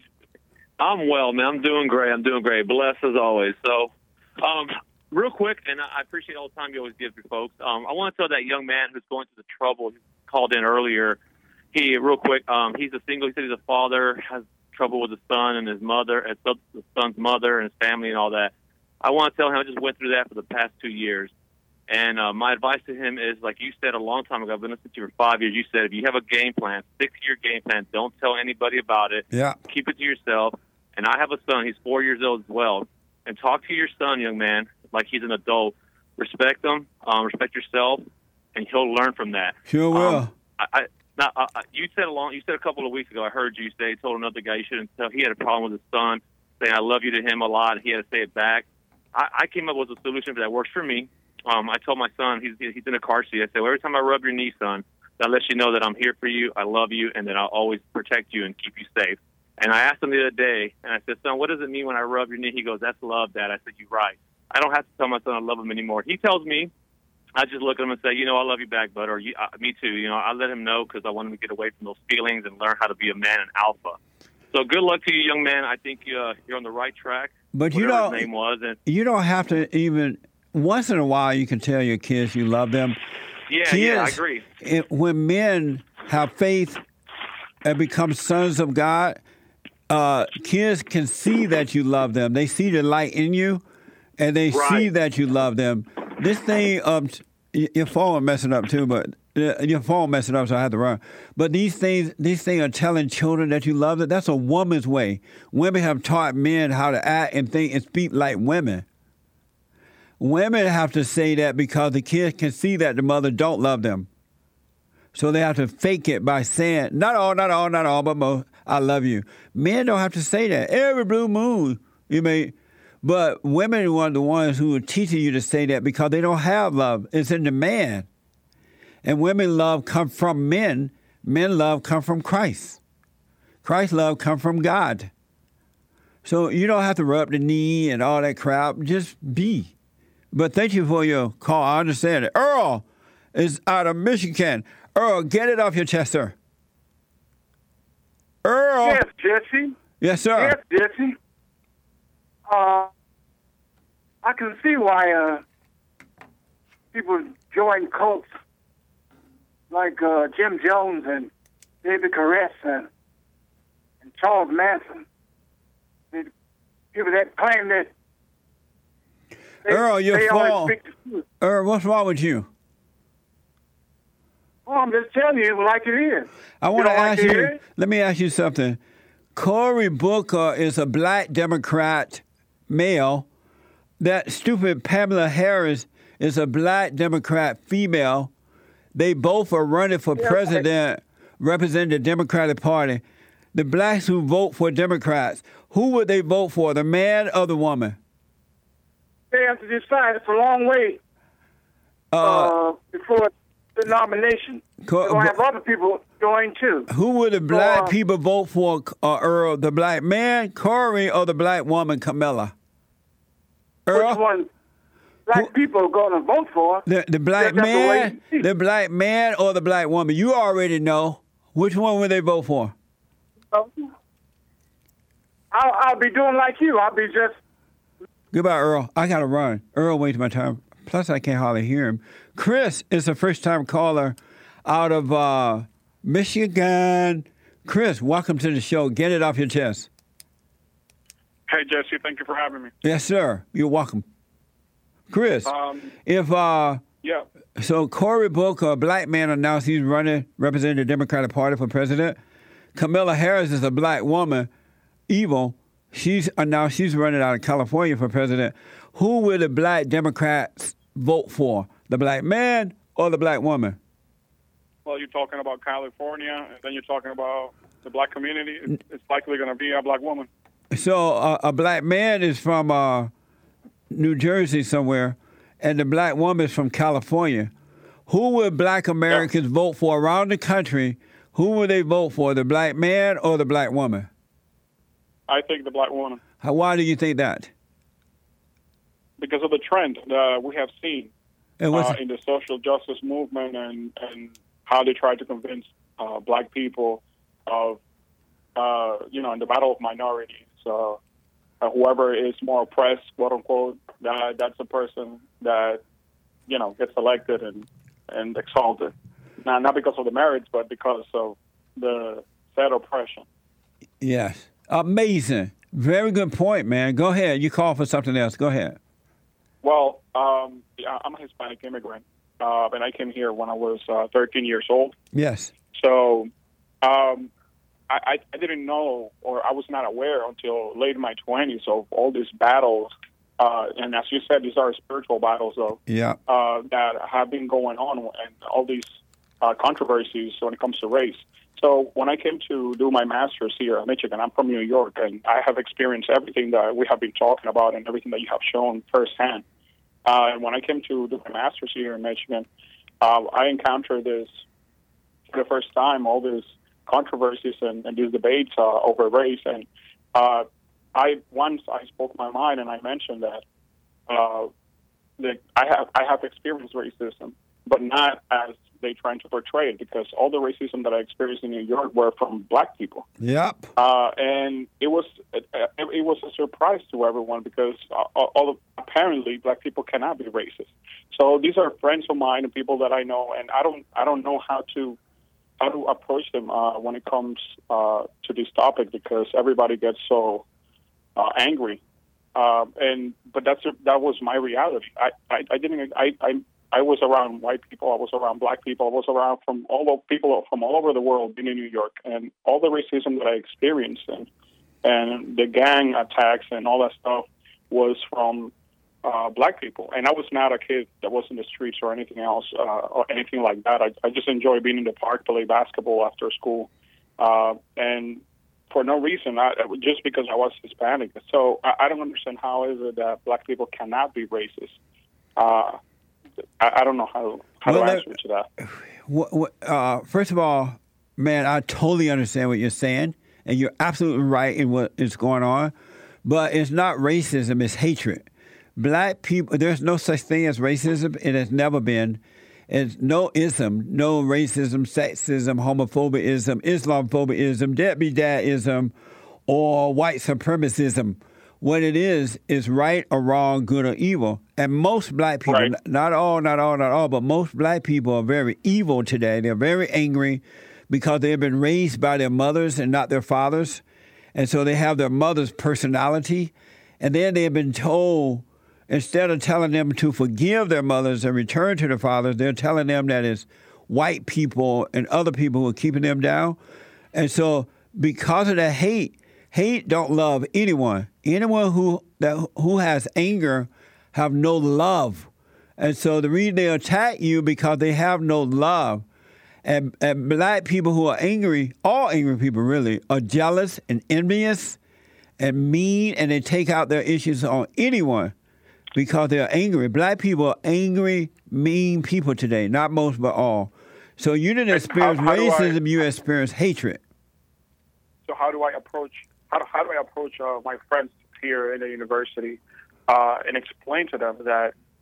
Speaker 19: I'm well, man. I'm doing great. I'm doing great. Blessed as always. So, um, real quick, and I appreciate all the time you always give to folks. Um, I want to tell that young man who's going through the trouble, he called in earlier. He, real quick, um, he's a single. He said he's a father, has trouble with his son and his mother, and the son's mother and his family and all that. I want to tell him I just went through that for the past two years. And uh, my advice to him is, like you said a long time ago, I've been listening to you for five years. You said if you have a game plan, stick to your game plan. Don't tell anybody about it.
Speaker 1: Yeah.
Speaker 19: Keep it to yourself. And I have a son. He's four years old as well. And talk to your son, young man, like he's an adult. Respect him. Um, respect yourself, and he'll learn from that.
Speaker 1: Sure will.
Speaker 19: Um, I, I, now, uh, you said a long. You said a couple of weeks ago. I heard you say told another guy you shouldn't tell. He had a problem with his son, saying "I love you" to him a lot. And he had to say it back. I, I came up with a solution that works for me. Um, I told my son, he's he's in a car seat. I said, well, every time I rub your knee, son, that lets you know that I'm here for you, I love you, and that I'll always protect you and keep you safe. And I asked him the other day, and I said, son, what does it mean when I rub your knee? He goes, that's love, Dad. I said, you're right. I don't have to tell my son I love him anymore. He tells me, I just look at him and say, you know, I love you back, bud, or you, uh, me too. You know, I let him know because I want him to get away from those feelings and learn how to be a man and alpha. So good luck to you, young man. I think uh, you're on the right track.
Speaker 1: But you
Speaker 19: Whatever
Speaker 1: don't,
Speaker 19: his name was. And,
Speaker 1: you don't have to even, once in a while you can tell your kids you love them.
Speaker 19: yeah,
Speaker 1: kids,
Speaker 19: yeah, I agree.
Speaker 1: It, when men have faith and become sons of God, uh, kids can see that you love them. They see the light in you, and they
Speaker 19: Right.
Speaker 1: see that you love them. This thing, um, your phone messing up too, but uh, your phone messing up, so I had to run. But these things, these things are telling children that you love them. That's a woman's way. Women have taught men how to act and think and speak like women. Women have to say that because the kids can see that the mother don't love them. So they have to fake it by saying, not all, not all, not all, but most, I love you. Men don't have to say that. Every blue moon, you may, but women are the ones who are teaching you to say that because they don't have love. It's in the man. And women love come from men. Men love come from Christ. Christ's love come from God. So you don't have to rub the knee and all that crap. Just be. But thank you for your call. I understand it. Earl is out of Michigan. Earl, get it off your chest, sir. Earl.
Speaker 20: Yes, Jesse.
Speaker 1: Yes, sir.
Speaker 20: Yes, Jesse. Uh, I can see why uh, people join cults like uh, Jim Jones and David Koresh and, and Charles Manson. The people that claim that they,
Speaker 1: Earl, your
Speaker 20: they only
Speaker 1: phone.
Speaker 20: speak the truth.
Speaker 1: Earl, what's wrong with you?
Speaker 20: Well, I'm just telling you like it is.
Speaker 1: I want to
Speaker 20: don't like
Speaker 1: ask
Speaker 20: to
Speaker 1: you,
Speaker 20: hear it?
Speaker 1: let me ask you something. Cory Booker is a black Democrat male. That stupid Pamela Harris is a black Democrat female. They both are running for
Speaker 20: Yeah,
Speaker 1: president, representing the Democratic Party. The blacks who vote for Democrats, who would they vote for, the man or the woman?
Speaker 20: They have to decide. It's a long way
Speaker 1: Uh,
Speaker 20: uh, before the nomination.
Speaker 1: Co-
Speaker 20: They're going to have other people join, too.
Speaker 1: Who would the black
Speaker 20: uh,
Speaker 1: people vote for, uh, Earl? The black man, Cory, or the black woman, Camilla? Earl?
Speaker 20: Which one? black people going to vote for.
Speaker 1: The the black
Speaker 20: Just have to wait
Speaker 1: man,
Speaker 20: and see.
Speaker 1: the black man, or the black woman? You already know which one will they vote for.
Speaker 20: So, I'll, I'll be doing like you. I'll be just.
Speaker 1: Goodbye, Earl. I gotta run. Earl wastes my time. Plus, I can't hardly hear him. Chris is a first-time caller out of uh, Michigan. Chris, welcome to the show. Get it off your chest.
Speaker 21: Hey, Jesse, thank you for having me.
Speaker 1: Yes, sir. You're welcome. Chris,
Speaker 21: Um,
Speaker 1: if uh,
Speaker 21: yeah.
Speaker 1: so Cory Booker, a black man, announced he's running, representing the Democratic Party for president. Kamala Harris is a black woman, evil. She's announced she's running out of California for president. Who will the black Democrats vote for? The black man or the black woman?
Speaker 21: Well, you're talking about California, and then you're talking about the black community. It's, it's likely going to be a black woman.
Speaker 1: So uh, a black man is from uh, New Jersey somewhere, and the black woman is from California. Who will black Americans yeah. vote for around the country? Who will they vote for, the black man or the black woman?
Speaker 21: I think the black woman.
Speaker 1: How, why do you think that?
Speaker 21: Because of the trend that we have seen
Speaker 1: And what's
Speaker 21: uh, in the social justice movement and, and how they try to convince uh, black people of, uh, you know, in the battle of minorities. Uh, uh, whoever is more oppressed, quote unquote, that, that's the person that, you know, gets elected and, and exalted. Now, not because of the merits, but because of the said oppression.
Speaker 1: Yes. Amazing. Very good point, man. Go ahead. You call for something else. Go ahead.
Speaker 21: Well, um, yeah, I'm a Hispanic immigrant, uh, and I came here when I was uh, thirteen years old.
Speaker 1: Yes.
Speaker 21: So um, I, I didn't know, or I was not aware until late in my twenties of all these battles. Uh, and as you said, these are spiritual battles, though,
Speaker 1: Yeah.
Speaker 21: uh, that have been going on, and all these uh, controversies when it comes to race. So when I came to do my master's here in Michigan, I'm from New York, and I have experienced everything that we have been talking about and everything that you have shown firsthand. Uh, and when I came to do my master's here in Michigan, uh, I encountered this for the first time, all these controversies and, and these debates uh, over race. And uh, I once I spoke my mind and I mentioned that uh, that I have I have experienced racism, but not as they trying to portray it, because all the racism that I experienced in New York were from black people.
Speaker 1: Yep.
Speaker 21: Uh, and it was it, it was a surprise to everyone, because uh, all of, apparently black people cannot be racist. So these are friends of mine and people that I know, and I don't I don't know how to how to approach them uh, when it comes uh, to this topic, because everybody gets so uh, angry. Uh, and but that's that was my reality. I I, I didn't I. I I was around white people. I was around black people. I was around from all of people from all over the world in New York, and all the racism that I experienced and and the gang attacks and all that stuff was from uh, black people. And I was not a kid that was in the streets or anything else uh, or anything like that. I, I just enjoy being in the park, play basketball after school, uh, and for no reason, I, just because I was Hispanic. So I, I don't understand how is it that black people cannot be racist. Uh, I, I don't know how, how
Speaker 1: well,
Speaker 21: to answer that, to that.
Speaker 1: What, what, uh, first of all, man, I totally understand what you're saying, and you're absolutely right in what is going on. But it's not racism; it's hatred. Black people, there's no such thing as racism. It has never been. It's no ism, no racism, sexism, homophobism, Islamophobism, deadbeat dadism, or white supremacism. What it is, is right or wrong, good or evil. And most black people, right. not all, not all, not all, but most black people are very evil today. They're very angry because they've been raised by their mothers and not their fathers. And so they have their mother's personality. And then they've been told, instead of telling them to forgive their mothers and return to their fathers, they're telling them that it's white people and other people who are keeping them down. And so because of that hate, hate don't love anyone. Anyone who that who has anger have no love. And so the reason they attack you because they have no love. And, and black people who are angry, all angry people really, are jealous and envious and mean, and they take out their issues on anyone because they're angry. Black people are angry, mean people today. Not most, but all. So you didn't experience how, how racism, I, you experienced hatred.
Speaker 21: So how do I approach How do, how do I approach uh, my friends here in the university uh, and explain to them that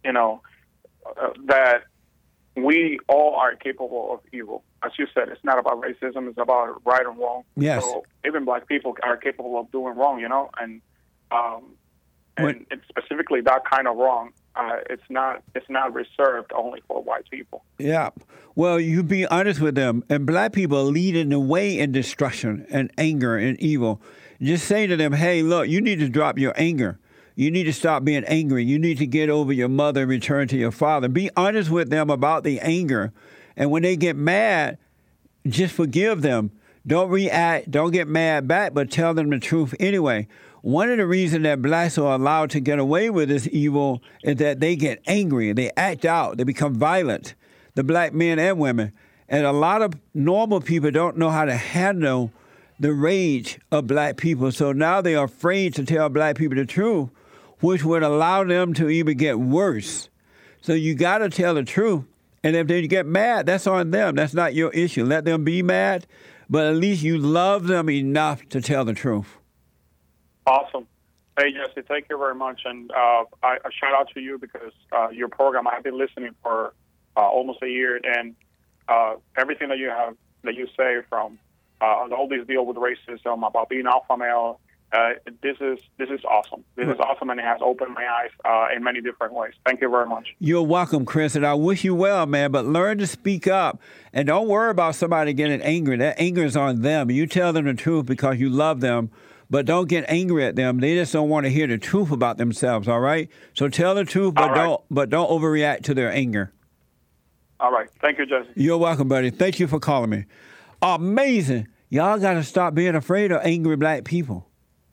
Speaker 21: you know, uh, that we all are capable of evil. As you said, it's not about racism; it's about right and wrong.
Speaker 1: Yes.
Speaker 21: So even black people are capable of doing wrong, you know, and um, and it's specifically that kind of wrong. Uh, it's not it's not reserved only for white people.
Speaker 1: Yeah. Well, you be honest with them. And black people are leading the way in destruction and anger and evil. Just say to them, hey, look, you need to drop your anger. You need to stop being angry. You need to get over your mother and return to your father. Be honest with them about the anger. And when they get mad, just forgive them. Don't react. Don't get mad back, but tell them the truth anyway. One of the reasons that blacks are allowed to get away with this evil is that they get angry. They act out. They become violent, the black men and women. And a lot of normal people don't know how to handle the rage of black people. So now they are afraid to tell black people the truth, which would allow them to even get worse. So you got to tell the truth. And if they get mad, that's on them. That's not your issue. Let them be mad, but at least you love them enough to tell the truth.
Speaker 21: Awesome. Hey, Jesse, thank you very much. And uh, I, I shout out to you because uh, your program, I've been listening for uh, almost a year, and uh, everything that you have, that you say from uh, all these deal with racism, about being alpha male, uh, this is this is awesome. This is awesome, and it has opened my eyes uh, in many different ways. Thank you very much.
Speaker 1: You're welcome, Chris, and I wish you well, man, but learn to speak up, and don't worry about somebody getting angry. That anger is on them. You tell them the truth because you love them, but don't get angry at them. They just don't want to hear the truth about themselves, all right? So tell the truth, but right. don't but don't overreact to their anger.
Speaker 21: All right. Thank you, Jesse.
Speaker 1: You're welcome, buddy. Thank you for calling me. Amazing. Y'all got to stop being afraid of angry black people.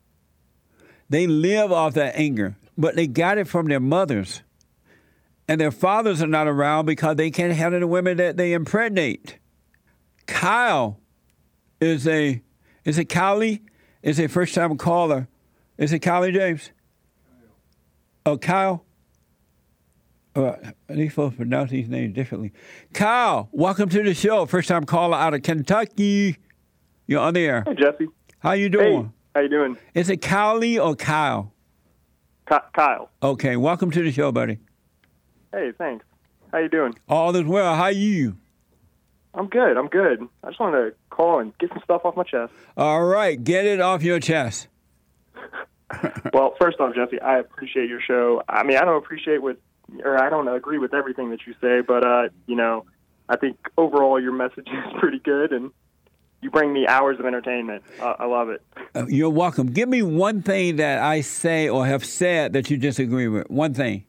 Speaker 1: They live off that anger, but they got it from their mothers. And their fathers are not around because they can't handle the women that they impregnate. Kyle is a, is it Kylie? Is a first-time caller. Is it Kylie James? Oh, Kyle? Uh, these folks pronounce these names differently. Kyle, welcome to the show. First-time caller out of Kentucky. You're on the air.
Speaker 4: Hey, Jesse.
Speaker 1: How you doing?
Speaker 4: Hey, how you doing?
Speaker 1: Is it Kylie or Kyle?
Speaker 4: Kyle.
Speaker 1: Okay, welcome to the show, buddy.
Speaker 4: Hey, thanks. How you doing?
Speaker 1: All is well. How are you?
Speaker 4: I'm good. I'm good. I just wanted to call and get some stuff off my chest.
Speaker 1: All right. Get it off your chest.
Speaker 4: Well, first off, Jesse, I appreciate your show. I mean, I don't appreciate with, or I don't agree with everything that you say, but, uh, you know, I think overall your message is pretty good, and you bring me hours of entertainment. Uh, I love it.
Speaker 1: Uh, you're welcome. Give me one thing that I say or have said that you disagree with. One thing.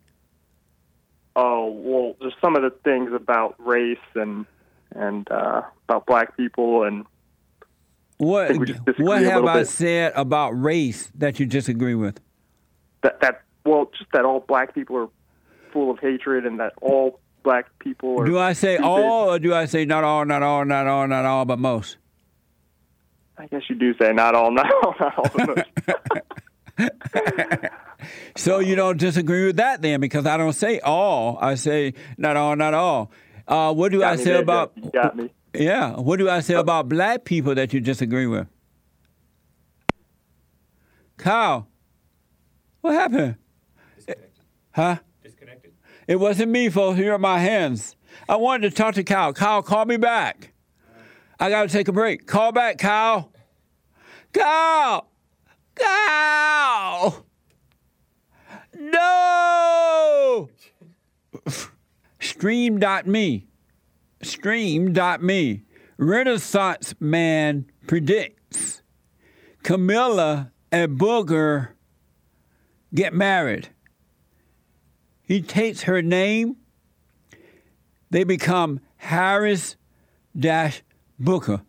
Speaker 4: Oh, well, just some of the things about race and and uh, about black people, and
Speaker 1: what
Speaker 4: I
Speaker 1: what have I
Speaker 4: bit.
Speaker 1: said about race that you disagree with?
Speaker 4: That that well, just that all black people are full of hatred, and that all black people are.
Speaker 1: Do I say
Speaker 4: stupid.
Speaker 1: all, or do I say not all, not all, not all, not all, but most?
Speaker 4: I guess you do say not all, not all, not all, but most.
Speaker 1: So you don't disagree with that then, because I don't say all. I say not all, not all. Uh, what do
Speaker 4: got
Speaker 1: I
Speaker 4: me
Speaker 1: say
Speaker 4: there,
Speaker 1: about?
Speaker 4: You got me.
Speaker 1: Yeah. What do I say about black people that you disagree with? Kyle, what happened?
Speaker 16: Disconnected.
Speaker 1: Huh?
Speaker 16: Disconnected.
Speaker 1: It wasn't me, folks. Here are my hands. I wanted to talk to Kyle. Kyle, call me back. I got to take a break. Call back, Kyle. Kyle! Kyle! No! Stream dot me. Stream dot me. Renaissance man predicts Camilla and Booger get married. He takes her name. They become Harris dash Booker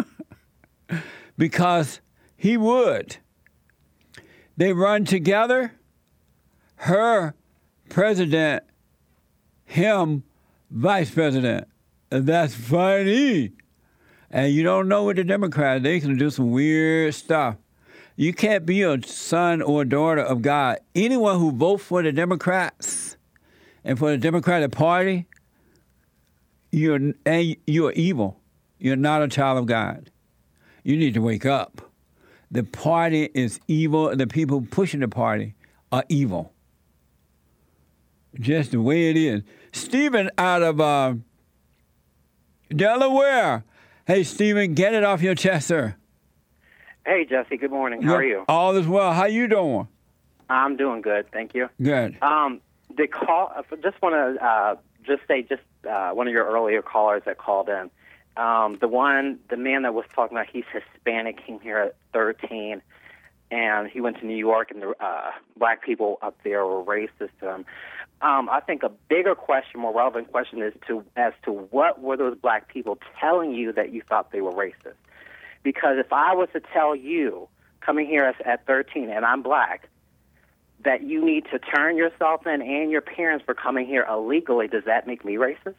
Speaker 1: because he would. They run together. Her president, him vice president. That's funny. And you don't know with the Democrats, they can do some weird stuff. You can't be a son or daughter of God. Anyone who votes for the Democrats and for the Democratic Party, you're and you're evil. You're not a child of God. You need to wake up. The party is evil, and the people pushing the party are evil. Just the way it is. Stephen out of uh, Delaware. Hey, Stephen, get it off your chest, sir.
Speaker 3: Hey, Jesse. Good morning. How are you?
Speaker 1: All is well. How you doing?
Speaker 3: I'm doing good. Thank you.
Speaker 1: Good.
Speaker 3: Um, the call. I just want to uh, just say, just uh, one of your earlier callers that called in. Um, the one, the man that was talking about, he's Hispanic, came here at thirteen, and he went to New York, and the uh, black people up there were racist to him. Um, I think a bigger question, more relevant question, is to as to what were those black people telling you that you thought they were racist? Because if I was to tell you, coming here as, at thirteen, and I'm black, that you need to turn yourself in and your parents for coming here illegally, does that make me racist?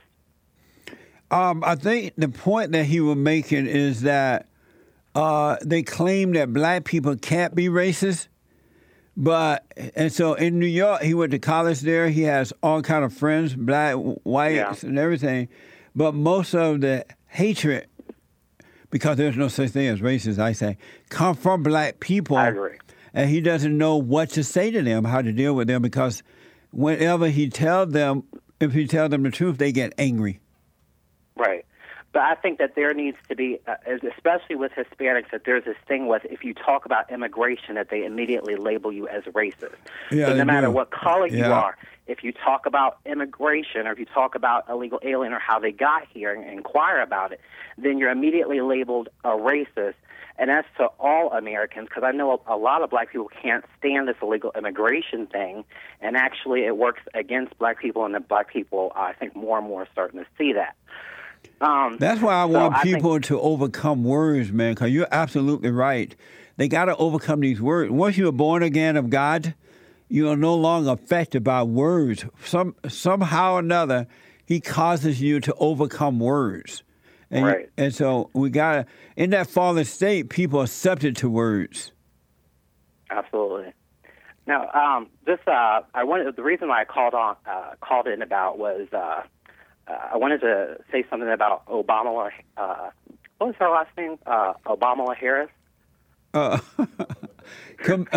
Speaker 1: Um, I think the point that he was making is that uh, they claim that black people can't be racist. But, and so in New York, he went to college there. He has all kind of friends, black, whites, yeah. and everything. But most of the hatred, because there's no such thing as racist, I say, come from black people.
Speaker 3: I agree.
Speaker 1: And he doesn't know what to say to them, how to deal with them, because whenever he tells them, if he tells them the truth, they get angry.
Speaker 3: Right. But I think that there needs to be, uh, especially with Hispanics, that there's this thing with if you talk about immigration, that they immediately label you as racist.
Speaker 1: Yeah,
Speaker 3: so no matter
Speaker 1: do.
Speaker 3: what color
Speaker 1: yeah.
Speaker 3: you are, if you talk about immigration or if you talk about illegal alien or how they got here and inquire about it, then you're immediately labeled a racist. And that's to all Americans, because I know a, a lot of black people can't stand this illegal immigration thing, and actually it works against black people, and the black people, I think, more and more are starting to see that. Um,
Speaker 1: That's why I
Speaker 3: so
Speaker 1: want
Speaker 3: I
Speaker 1: people
Speaker 3: think,
Speaker 1: to overcome words, man, because you're absolutely right. They got to overcome these words. Once you're born again of God, you are no longer affected by words. Some Somehow or another, he causes you to overcome words. And,
Speaker 3: right.
Speaker 1: and so we got to, in that fallen state, people are subject to words.
Speaker 3: Absolutely. Now, um, this, uh, I wanted, the reason why I called on, uh, called in about was, uh, Uh, I wanted to say something about Obama. Uh, what was her last name? Uh, Obama Harris.
Speaker 1: Uh, come.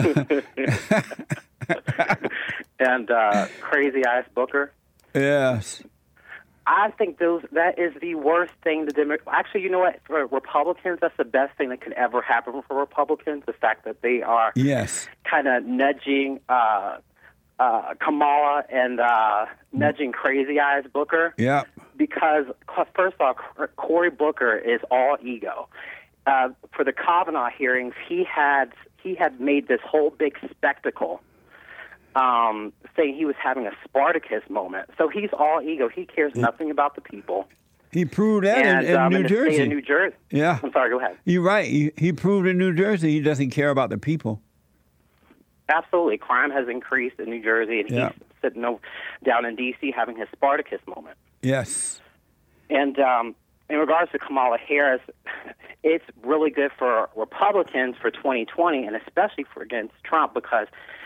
Speaker 3: and uh, Crazy Eyes Booker.
Speaker 1: Yes.
Speaker 3: I think those that is the worst thing to Demo- actually, you know what? For Republicans, that's the best thing that could ever happen for Republicans. The fact that they are
Speaker 1: yes.
Speaker 3: kind of nudging. Uh, Uh, Kamala and uh, nudging Crazy Eyes Booker.
Speaker 1: Yeah.
Speaker 3: Because, first off, Cory Booker is all ego. Uh, for the Kavanaugh hearings, he had he had made this whole big spectacle, um, saying he was having a Spartacus moment. So he's all ego. He cares nothing about the people.
Speaker 1: He proved that
Speaker 3: and,
Speaker 1: in, in
Speaker 3: um,
Speaker 1: New
Speaker 3: in the
Speaker 1: Jersey.
Speaker 3: State of New Jersey.
Speaker 1: Yeah.
Speaker 3: I'm sorry. Go ahead.
Speaker 1: You're right. He, he proved in New Jersey he doesn't care about the people.
Speaker 3: Absolutely. Crime has increased in New Jersey, and
Speaker 1: yeah.
Speaker 3: he's sitting over, down in D C having his Spartacus moment.
Speaker 1: Yes.
Speaker 3: And um, in regards to Kamala Harris, it's really good for Republicans for twenty twenty, and especially for against Trump, because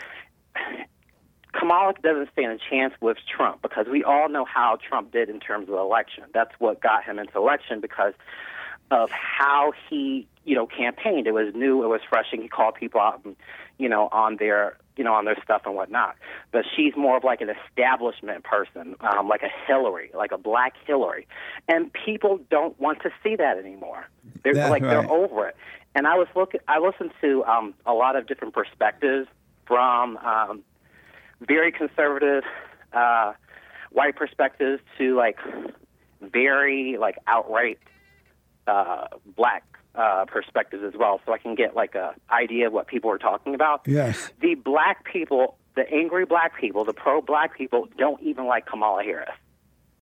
Speaker 3: Kamala doesn't stand a chance with Trump, because we all know how Trump did in terms of the election. That's what got him into election, because of how he, you know, campaigned. It was new, it was fresh, and he called people out, and, you know, on their, you know, on their stuff and whatnot. But she's more of like an establishment person, um, like a Hillary, like a black Hillary. And people don't want to see that anymore. They're
Speaker 1: That's
Speaker 3: like,
Speaker 1: right.
Speaker 3: they're over it. And I was looking, I listened to um, a lot of different perspectives from um, very conservative uh, white perspectives to like very like outright uh, black uh, perspectives as well, so I can get like a idea of what people are talking about.
Speaker 1: Yes.
Speaker 3: The black people, the angry black people, the pro-black people don't even like Kamala Harris.